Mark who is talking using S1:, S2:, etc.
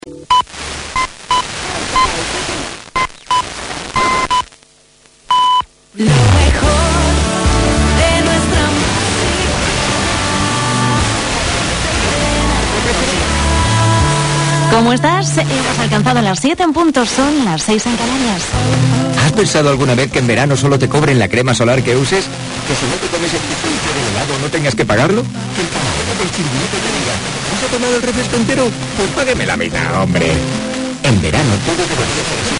S1: Lo mejor de nuestra música. ¿Cómo estás? Hemos alcanzado las 7 en punto, son las 6 en Canarias.
S2: ¿Has pensado alguna vez que en verano solo te cobren la crema solar que uses? ¿Que si no te comes el pizarro del helado no tengas que pagarlo? ¿Que el camarero del chiringuito te diga, ¿has tomado el refresco entero? Pues págueme la mitad, hombre. En verano todo debería ser así.